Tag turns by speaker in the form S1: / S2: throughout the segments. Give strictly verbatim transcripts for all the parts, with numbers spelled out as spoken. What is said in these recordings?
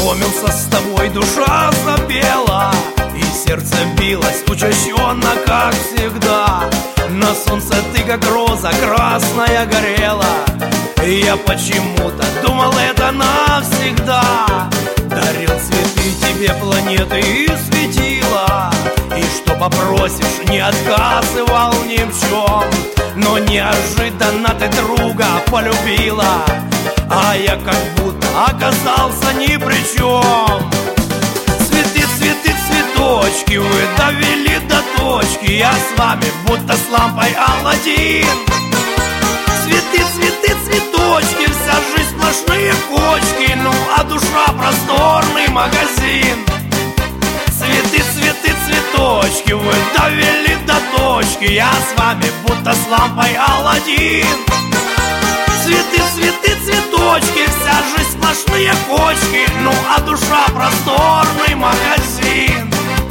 S1: познакомился с тобой, душа запела, и сердце билось учащенно, как всегда. На солнце ты, как роза красная, горела, и я почему-то думал, это навсегда. Дарил цветы тебе, планеты и светила, и что попросишь, не отказывал ни в чем. Но неожиданно ты друга полюбила, а я как будто оказался ни при чем. Цветы, цветы, цветочки, вы довели до точки, я с вами будто с лампой Аладдин. Цветы, цветы, цветочки, вся жизнь сплошные кочки, ну а душа просторный магазин. Цветы, цветы, цветочки, вы довели до точки, я с вами будто с лампой Аладдин. Цветы, цветы, цветочки, вся жизнь сплошные кочки, ну а душа просторный магазин.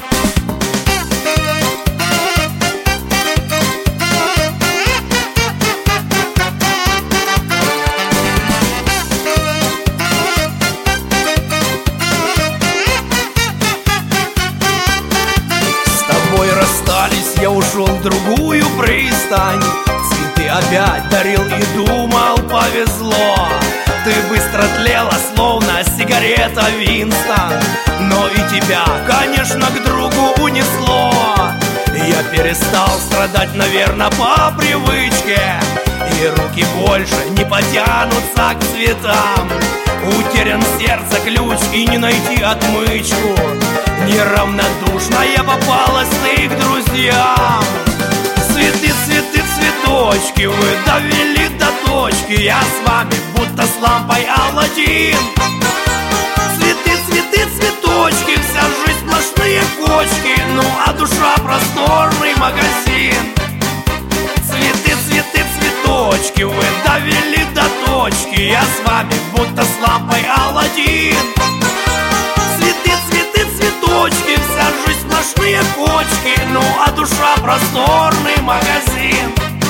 S1: Расстались, я ушел в другую пристань. Цветы опять дарил и думал, повезло. Ты быстро тлела, словно сигарета Винстон, но и тебя, конечно, к другу унесло. Я перестал страдать, наверное, по привычке, и руки больше не потянутся к цветам. Утерян в сердце ключ и не найти отмычку. Неравнодушная попалась ты к друзьям. Цветы, цветы, цветочки, вы довели до точки, я с вами будто с лампой Аладдин. Цветы, цветы, цветочки, вся жизнь сплошные кочки, ну а душа просторный магазин. Цветы, цветы, цветочки, вы довели до точки, я с вами будто с лампой Аладдин. Цветы, цветы, цветочки, вся жизнь сплошные кочки, ну а душа просторный магазин.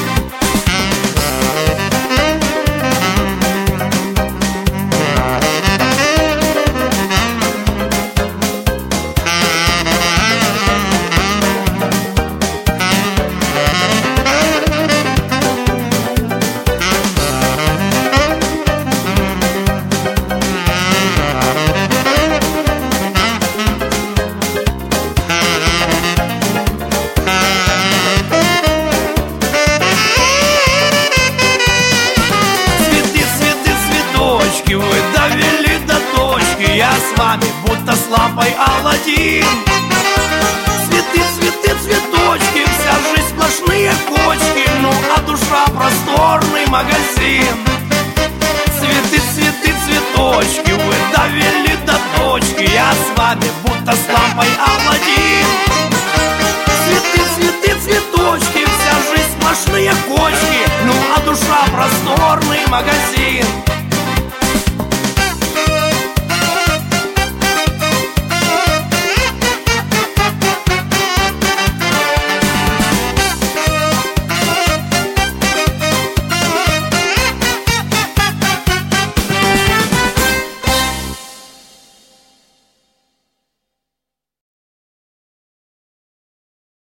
S1: Вы довели до точки, я с вами будто с лампой Аладдин. Цветы, цветы, цветочки, вся жизнь сплошные кочки, ну а душа просторный магазин. Цветы, цветы, цветочки, вы довели до точки, я с вами будто с лампой Аладдин. Цветы, цветы, цветочки, вся жизнь сплошные кочки, ну а душа просторный магазин.